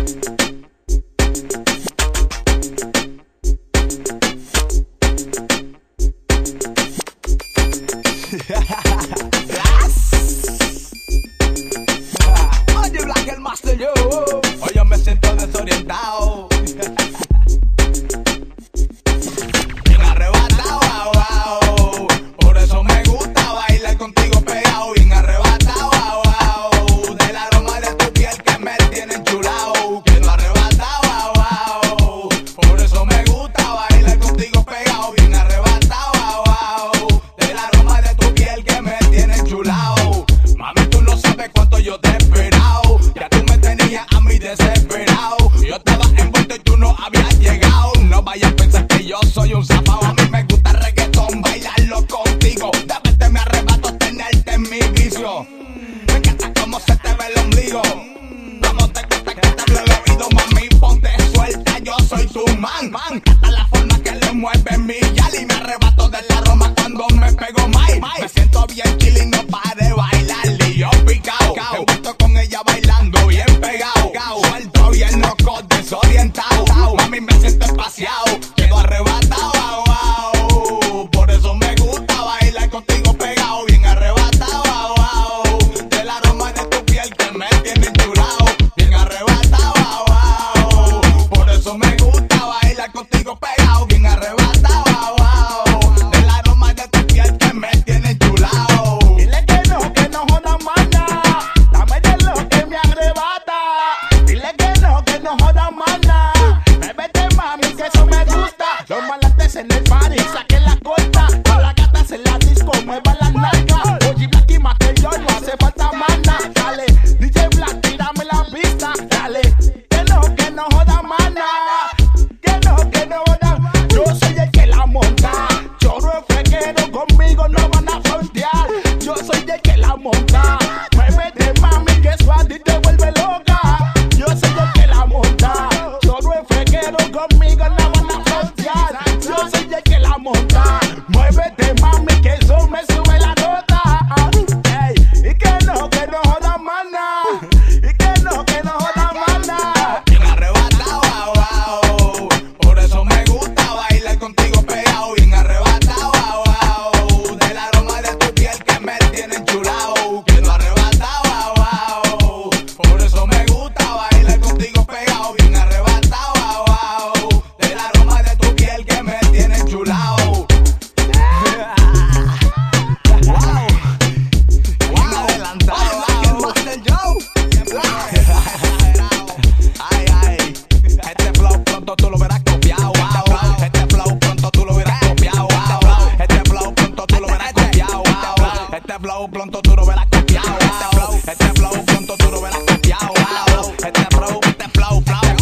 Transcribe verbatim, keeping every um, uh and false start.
Oye, Black el Master, yo. Hoy yo me siento desorientado. Bien arrebatado, wow, wow. Por eso me gusta bailar contigo pegado. Bien arrebatado, wow. Del aroma de tu piel que me tiene enchulado. Quedo arrebatado, wow. Por eso me gusta bailar contigo pegado. Bien arrebatado, wow. Del aroma de tu piel que me tiene enchulado. Mami, tú no sabes cuánto yo te he esperado. Ya tú me tenías a mí desesperado. Yo estaba envuelto y tú no habías llegado. No vayas a pensar que yo soy un zafado. A mí me gusta el reggaetón, bailarlo contigo. De verte me arrebato tenerte en mi vicio. Me encanta cómo se te ve el ombligo. Cómo te gusta que te hable el oído, mami, ponte suelta. Yo soy tu man, man. Hasta la forma que le mueve mi yal. Y me arrebato del aroma cuando me pego mai. Me siento bien chill y no pare de bailar. Y yo picao, envuelto con ella bailando bien pegado. Suelto bien loco, desorientado. Mami, me siento espaciado. Quedo arrebatado, wow. Por eso me gusta bailar contigo pegado. Bien arrebatado, wow. Del aroma de tu piel que me tiene enchulado. Bien arrebatado, wow. Por eso me gusta bailar contigo pegado. Bien arrebatado, wow. Del aroma de tu piel que me tiene enchulado. Dile que no, que no joda más nada. Dame de lo que me arrebata. Dile que no, que no joda más nada. Bébete, mami, que eso me gusta. Los malates en el party, saquen la corta. Todas las gatas en la disco, muevan las nalgas. Oye, Black y Master, yo no hace falta más nada. Dale, D J Black, tírame la pista. Dale, que no, que no joda más nada. Que no, que no joda. Yo soy el que la monta. Chorro es freguero, conmigo no van a frontear. Yo soy el que la monta. Muévete, mami, que eso a ti te vuelve loca. Yo soy el que la monta. Chorro es freguero, conmigo no van a frontear. Yo soy el que la monta. Muévete, mami, que eso me sube la nota. Ey, y que no, que no joda más nada. Y que no, que no joda más nada. Bien arrebatado, wow. Por eso me gusta bailar contigo pegado. Bien arrebatado, wow. Del aroma de tu piel que me tiene enchulado. Quedo arrebatado, wow. Por eso me gusta bailar contigo pegado. Bien arrebatado, wow. Del aroma de tu piel que me tiene enchulado. Wow. Bien adelantado, wow. Master Joe. Ay, ay. Este flow pronto tú lo verás copiado, wow. Este flow pronto tú lo verás copiado, wow. Este flow pronto tú lo verás copiado, wow. Este flow pronto tú lo verás copiado, wow. Este flow pronto tú lo verás copiado, wow. Este flow, este flow, flow.